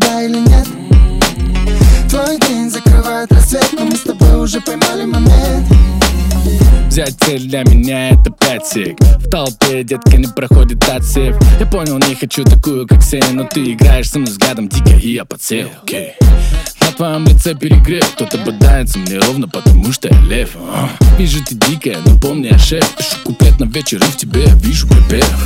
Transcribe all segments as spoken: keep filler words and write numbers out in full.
да или нет. Твой день закрывает рассвет, но мы с тобой уже поймали момент. Взять цель для меня это пять сек. В толпе, детка, не проходит отсев. Я понял, не хочу такую, как все, но ты играешь со мной взглядом дико, и я подсел. Okay. На твоем лице перегрев, кто-то бодается мне ровно, потому что я лев. uh. Вижу, ты дикая, но помни, я шеф. Пишу куплет на вечер, и в тебе я вижу припев.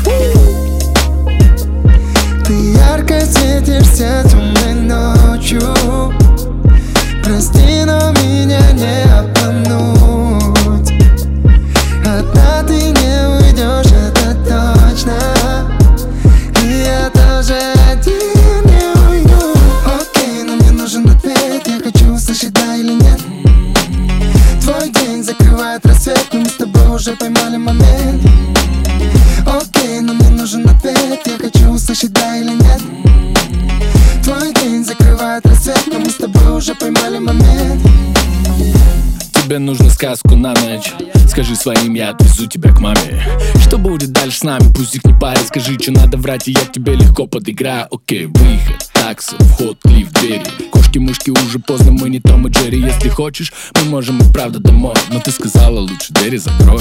Ты ярко светишься темной ночью. Прости, но меня не обмануть. Одна ты не уйдешь, это точно. И я тоже один не уйду. Окей, но мне нужен ответ. Я хочу услышать да или нет. Твой день закрывает рассвет, но мы с тобой уже поймали момент. Окей, но мне нужен ответ. Я хочу услышать да или нет. Твой день закрывает рассвет, но мы с тобой уже поймали момент. Тебе нужно сказку на ночь. Скажи своим, я отвезу тебя к маме. Что будет дальше с нами, пусть их не парит. Скажи, что надо врать, и я тебе легко подыграю. Окей, выход, такса, вход, лифт, двери. Кошки-мышки, уже поздно, мы не Том и Джерри. Если хочешь, мы можем и правда домой. Но ты сказала, лучше двери закрой.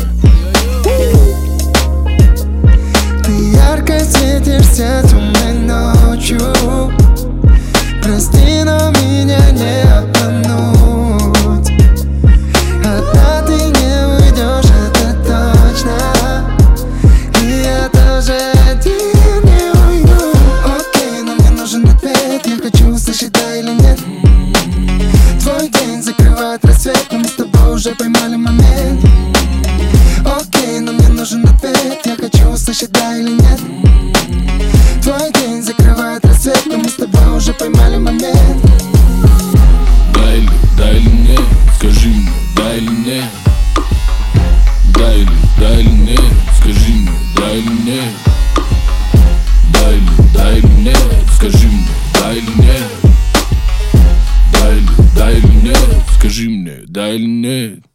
Ты ярко светишься темной ночью. Прости, но меня не обмануть. Одна ты не уйдешь, это точно. И я тоже один не уйду. Окей, но мне нужен ответ. Я хочу услышать да или нет. Твой день закрывает рассвет, но мы с тобой уже поймали момент. Окей, но мне нужен ответ. Я хочу услышать да или нет. Твой день закрывает рассвет, но мы с тобой уже поймали момент. Да или, да или нет, скажи мне, да или нет. Да или, да или нет, скажи мне, да или нет. Да или, да или нет, скажи мне, да или нет. Да или, да или нет, скажи мне, да или нет.